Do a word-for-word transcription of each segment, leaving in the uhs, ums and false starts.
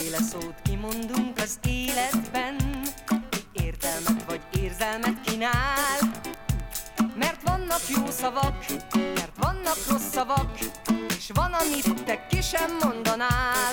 Sokféle szót kimondunk az életben, mi értelmet vagy érzelmet kínál. Mert vannak jó szavak, mert vannak rossz szavak, és van, amit te ki sem mondanál.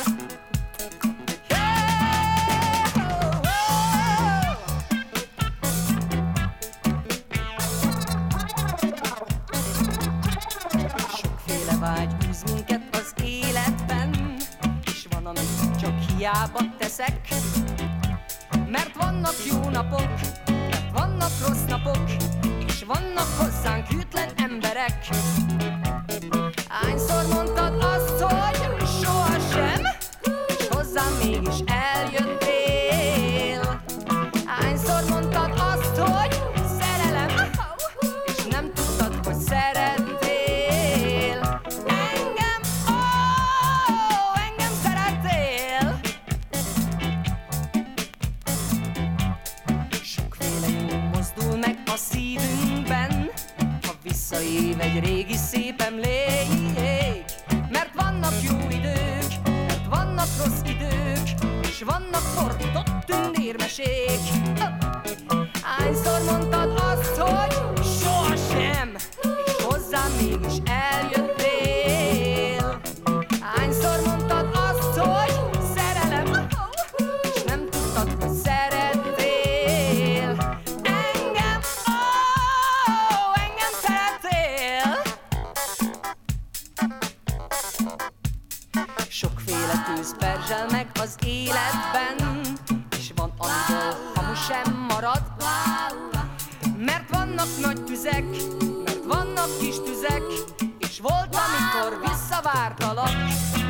Sokféle vágy űz minket az életben, és van, amit csak hiába teszek. Mert vannak jó napok, mert vannak rossz napok, és vannak hozzánk hűtlen emberek. Hányszor mondtad azt, hogy sohasem, és hozzám mégis eljöttél? Hányszor mondtad azt, hogy szerelem, és nem tudtad, hogy szerettél? Engem, ó, engem szerettél. Sokféle jó mozdul meg a szívünkben, ha visszaév egy régi szép emlék. Mert vannak jó idők, mert vannak rossz idők, és vannak fordított tündérmesék. Hányszor mondtad azt, hogy sohasem, és hozzám mégis eljöttél? Hányszor mondtad azt, hogy szerelem, és nem tudtad, hogy szerettél? Engem, ó, engem szerettél. Sokféle tűz perzsel meg az életben, és van, amiből hamu sem marad. Mert vannak nagy tüzek, mert vannak kis tüzek, és volt, amikor visszavártalak.